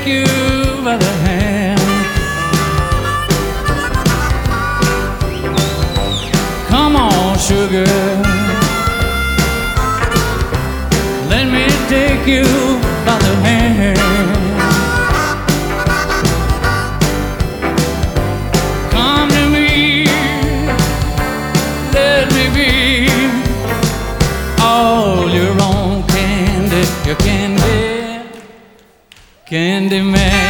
take you by the hand. Come on, sugar, let me take you by the hand. Come to me, let me be all your own candy, your candy man.